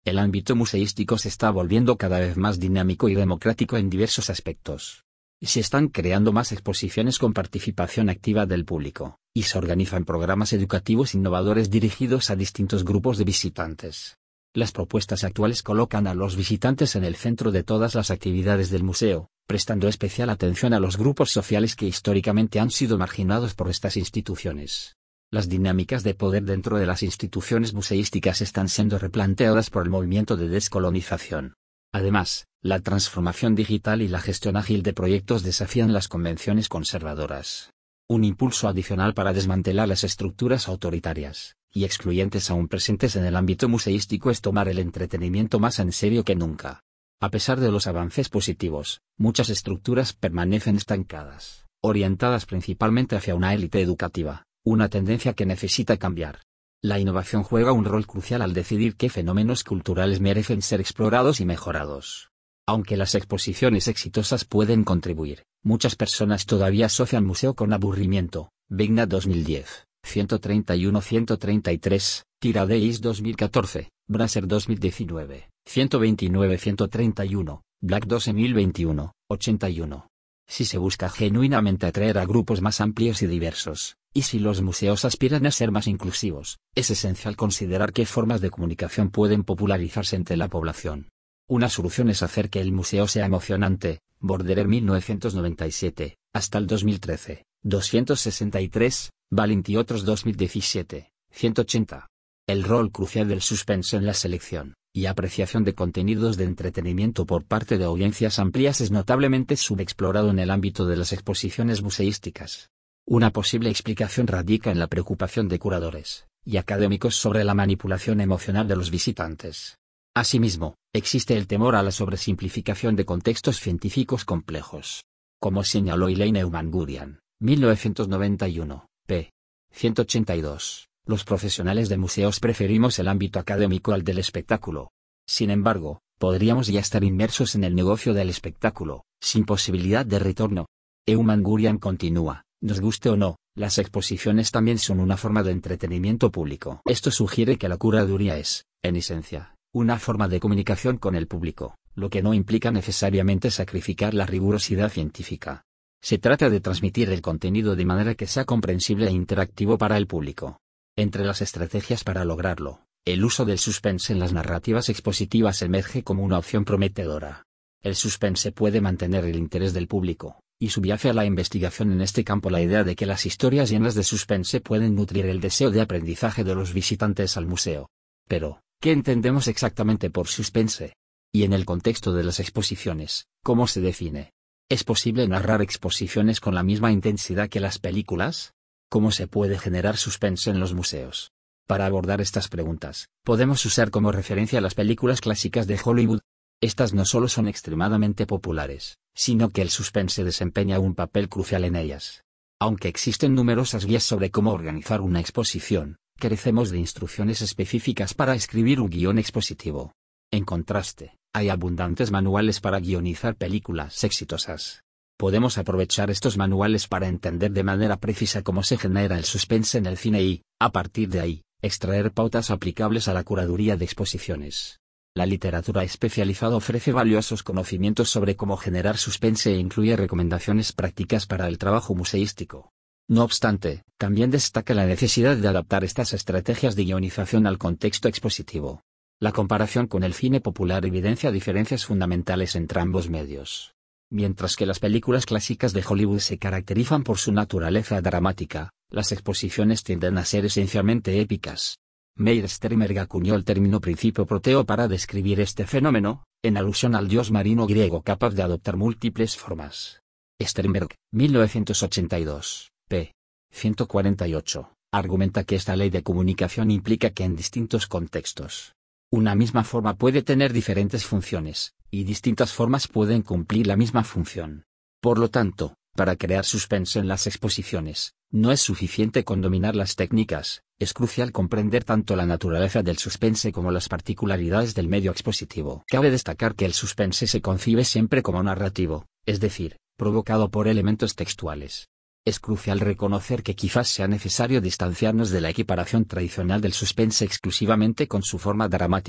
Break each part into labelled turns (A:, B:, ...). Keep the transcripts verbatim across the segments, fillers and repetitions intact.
A: el ámbito museístico se está volviendo cada vez más dinámico y democrático en diversos aspectos. Se están creando más exposiciones con participación activa del público, y se organizan programas educativos innovadores dirigidos a distintos grupos de visitantes. Las propuestas actuales colocan a los visitantes en el centro de todas las actividades del museo, prestando especial atención a los grupos sociales que históricamente han sido marginados por estas instituciones. Las dinámicas de poder dentro de las instituciones museísticas están siendo replanteadas por el movimiento de descolonización. Además, la transformación digital y la gestión ágil de proyectos desafían las convenciones conservadoras. Un impulso adicional para desmantelar las estructuras autoritarias y excluyentes aún presentes en el ámbito museístico es tomar el entretenimiento más en serio que nunca. A pesar de los avances positivos, muchas estructuras permanecen estancadas, orientadas principalmente hacia una élite educativa, una tendencia que necesita cambiar. La innovación juega un rol crucial al decidir qué fenómenos culturales merecen ser explorados y mejorados. Aunque las exposiciones exitosas pueden contribuir, muchas personas todavía asocian museo con aburrimiento. Vigna dos mil diez, ciento treinta y uno a ciento treinta y tres, Tiradeis dos mil catorce, Brasser dos mil diecinueve, ciento veintinueve a ciento treinta y uno, Black doce mil veintiuno, ochenta y uno. Si se busca genuinamente atraer a grupos más amplios y diversos, y si los museos aspiran a ser más inclusivos, es esencial considerar qué formas de comunicación pueden popularizarse entre la población. Una solución es hacer que el museo sea emocionante. Borderer mil novecientos noventa y siete, hasta el dos mil trece, doscientos sesenta y tres, Valent y otros dos mil diecisiete, ciento ochenta. El rol crucial del suspense en la selección y apreciación de contenidos de entretenimiento por parte de audiencias amplias es notablemente subexplorado en el ámbito de las exposiciones museísticas. Una posible explicación radica en la preocupación de curadores y académicos sobre la manipulación emocional de los visitantes. Asimismo, existe el temor a la sobresimplificación de contextos científicos complejos. Como señaló Elaine Eumangurian, mil novecientos noventa y uno, p. ciento ochenta y dos, los profesionales de museos preferimos el ámbito académico al del espectáculo. Sin embargo, podríamos ya estar inmersos en el negocio del espectáculo, sin posibilidad de retorno. Eumangurian continúa, nos guste o no, las exposiciones también son una forma de entretenimiento público. Esto sugiere que la curaduría es, en esencia, una forma de comunicación con el público, lo que no implica necesariamente sacrificar la rigurosidad científica. Se trata de transmitir el contenido de manera que sea comprensible e interactivo para el público. Entre las estrategias para lograrlo, el uso del suspense en las narrativas expositivas emerge como una opción prometedora. El suspense puede mantener el interés del público, y subyace a la investigación en este campo la idea de que las historias llenas de suspense pueden nutrir el deseo de aprendizaje de los visitantes al museo. Pero, ¿qué entendemos exactamente por suspense? Y en el contexto de las exposiciones, ¿cómo se define? ¿Es posible narrar exposiciones con la misma intensidad que las películas? ¿Cómo se puede generar suspense en los museos? Para abordar estas preguntas, podemos usar como referencia las películas clásicas de Hollywood. Estas no solo son extremadamente populares, sino que el suspense desempeña un papel crucial en ellas. Aunque existen numerosas guías sobre cómo organizar una exposición, carecemos de instrucciones específicas para escribir un guión expositivo. En contraste, hay abundantes manuales para guionizar películas exitosas. Podemos aprovechar estos manuales para entender de manera precisa cómo se genera el suspense en el cine y, a partir de ahí, extraer pautas aplicables a la curaduría de exposiciones. La literatura especializada ofrece valiosos conocimientos sobre cómo generar suspense e incluye recomendaciones prácticas para el trabajo museístico. No obstante, también destaca la necesidad de adaptar estas estrategias de guionización al contexto expositivo. La comparación con el cine popular evidencia diferencias fundamentales entre ambos medios. Mientras que las películas clásicas de Hollywood se caracterizan por su naturaleza dramática, las exposiciones tienden a ser esencialmente épicas. Meyer Sternberg acuñó el término principio proteo para describir este fenómeno, en alusión al dios marino griego capaz de adoptar múltiples formas. Sternberg, mil novecientos ochenta y dos, p. ciento cuarenta y ocho, argumenta que esta ley de comunicación implica que en distintos contextos, una misma forma puede tener diferentes funciones, y distintas formas pueden cumplir la misma función. Por lo tanto, para crear suspense en las exposiciones, no es suficiente con dominar las técnicas, es crucial comprender tanto la naturaleza del suspense como las particularidades del medio expositivo. Cabe destacar que el suspense se concibe siempre como narrativo, es decir, provocado por elementos textuales. Es crucial reconocer que quizás sea necesario distanciarnos de la equiparación tradicional del suspense exclusivamente con su forma dramática,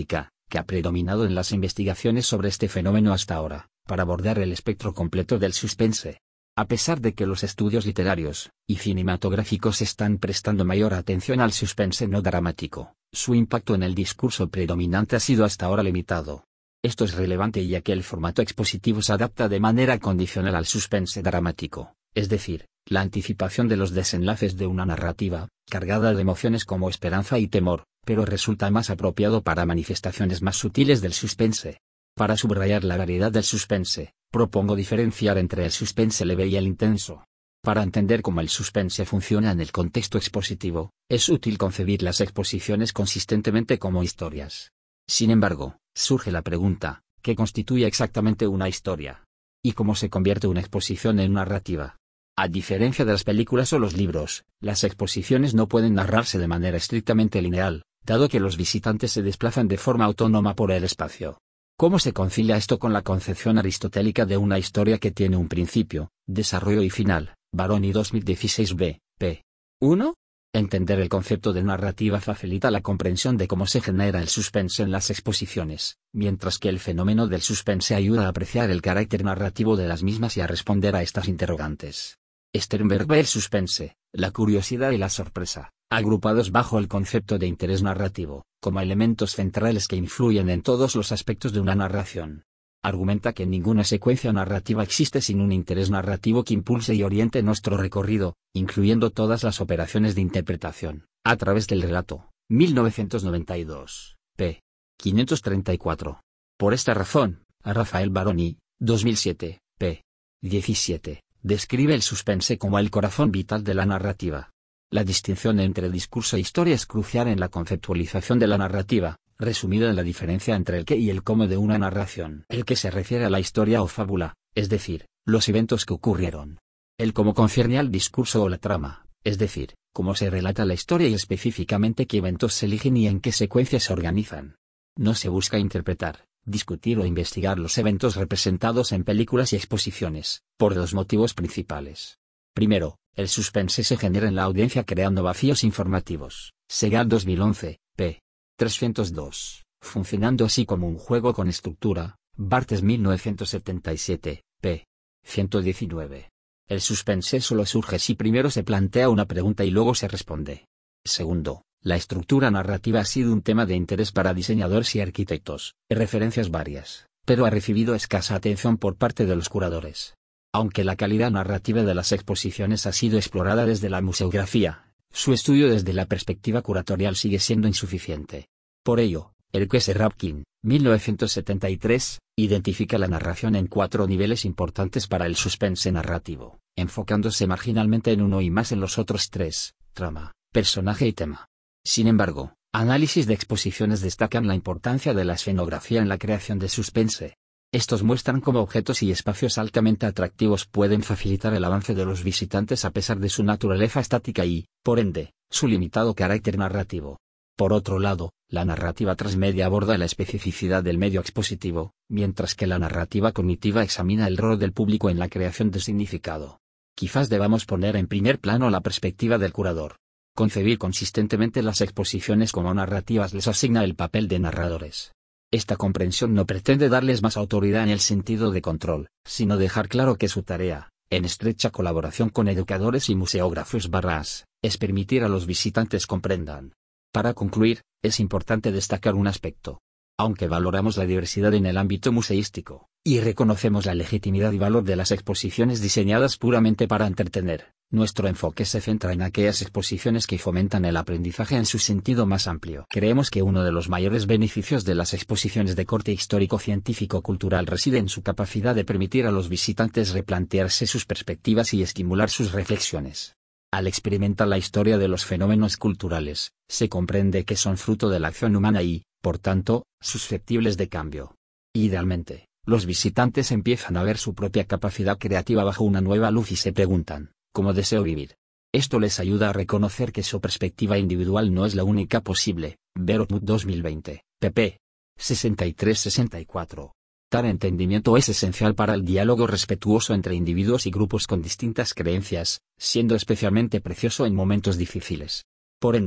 A: que ha predominado en las investigaciones sobre este fenómeno hasta ahora, para abordar el espectro completo del suspense. A pesar de que los estudios literarios y cinematográficos están prestando mayor atención al suspense no dramático, su impacto en el discurso predominante ha sido hasta ahora limitado. Esto es relevante ya que el formato expositivo se adapta de manera condicional al suspense dramático, es decir, la anticipación de los desenlaces de una narrativa, cargada de emociones como esperanza y temor, pero resulta más apropiado para manifestaciones más sutiles del suspense. Para subrayar la variedad del suspense, propongo diferenciar entre el suspense leve y el intenso. Para entender cómo el suspense funciona en el contexto expositivo, es útil concebir las exposiciones consistentemente como historias. Sin embargo, surge la pregunta, ¿qué constituye exactamente una historia? ¿Y cómo se convierte una exposición en narrativa? A diferencia de las películas o los libros, las exposiciones no pueden narrarse de manera estrictamente lineal, dado que los visitantes se desplazan de forma autónoma por el espacio. ¿Cómo se concilia esto con la concepción aristotélica de una historia que tiene un principio, desarrollo y final? Baroni dos mil dieciséis b, p. uno. Entender el concepto de narrativa facilita la comprensión de cómo se genera el suspense en las exposiciones, mientras que el fenómeno del suspense ayuda a apreciar el carácter narrativo de las mismas y a responder a estas interrogantes. Sternberg ve el suspense, la curiosidad y la sorpresa, agrupados bajo el concepto de interés narrativo, como elementos centrales que influyen en todos los aspectos de una narración. Argumenta que ninguna secuencia narrativa existe sin un interés narrativo que impulse y oriente nuestro recorrido, incluyendo todas las operaciones de interpretación, a través del relato. mil novecientos noventa y dos, p. quinientos treinta y cuatro. Por esta razón, a Rafael Baroni, dos mil siete, p. diecisiete, describe el suspense como el corazón vital de la narrativa. La distinción entre discurso e historia es crucial en la conceptualización de la narrativa, resumida en la diferencia entre el qué y el cómo de una narración. El qué se refiere a la historia o fábula, es decir, los eventos que ocurrieron. El cómo concierne al discurso o la trama, es decir, cómo se relata la historia y específicamente qué eventos se eligen y en qué secuencia se organizan. No se busca interpretar, discutir o investigar los eventos representados en películas y exposiciones, por dos motivos principales. Primero, el suspense se genera en la audiencia creando vacíos informativos. Segal dos mil once, p. trescientos dos, funcionando así como un juego con estructura. Barthes mil novecientos setenta y siete, p. ciento diecinueve. El suspense solo surge si primero se plantea una pregunta y luego se responde. Segundo, la estructura narrativa ha sido un tema de interés para diseñadores y arquitectos, referencias varias, pero ha recibido escasa atención por parte de los curadores. Aunque la calidad narrativa de las exposiciones ha sido explorada desde la museografía, su estudio desde la perspectiva curatorial sigue siendo insuficiente. Por ello, Erquese Rapkin, mil novecientos setenta y tres, identifica la narración en cuatro niveles importantes para el suspense narrativo, enfocándose marginalmente en uno y más en los otros tres: trama, personaje y tema. Sin embargo, análisis de exposiciones destacan la importancia de la escenografía en la creación de suspense. Estos muestran cómo objetos y espacios altamente atractivos pueden facilitar el avance de los visitantes a pesar de su naturaleza estática y, por ende, su limitado carácter narrativo. Por otro lado, la narrativa transmedia aborda la especificidad del medio expositivo, mientras que la narrativa cognitiva examina el rol del público en la creación de significado. Quizás debamos poner en primer plano la perspectiva del curador. Concebir consistentemente las exposiciones como narrativas les asigna el papel de narradores. Esta comprensión no pretende darles más autoridad en el sentido de control, sino dejar claro que su tarea, en estrecha colaboración con educadores y museógrafos barras, es permitir a los visitantes comprendan. Para concluir, es importante destacar un aspecto. Aunque valoramos la diversidad en el ámbito museístico, y reconocemos la legitimidad y valor de las exposiciones diseñadas puramente para entretener, nuestro enfoque se centra en aquellas exposiciones que fomentan el aprendizaje en su sentido más amplio. Creemos que uno de los mayores beneficios de las exposiciones de corte histórico-científico-cultural reside en su capacidad de permitir a los visitantes replantearse sus perspectivas y estimular sus reflexiones. Al experimentar la historia de los fenómenos culturales, se comprende que son fruto de la acción humana y, por tanto, susceptibles de cambio. Idealmente, los visitantes empiezan a ver su propia capacidad creativa bajo una nueva luz y se preguntan, ¿cómo deseo vivir? Esto les ayuda a reconocer que su perspectiva individual no es la única posible. Berotmut dos mil veinte, pp. sesenta y tres a sesenta y cuatro. Tal entendimiento es esencial para el diálogo respetuoso entre individuos y grupos con distintas creencias, siendo especialmente precioso en momentos difíciles. Por ende,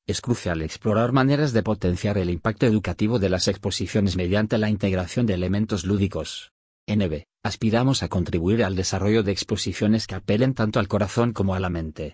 A: Es crucial explorar maneras de potenciar el impacto educativo de las exposiciones mediante la integración de elementos lúdicos. N B. Aspiramos a contribuir al desarrollo de exposiciones que apelen tanto al corazón como a la mente.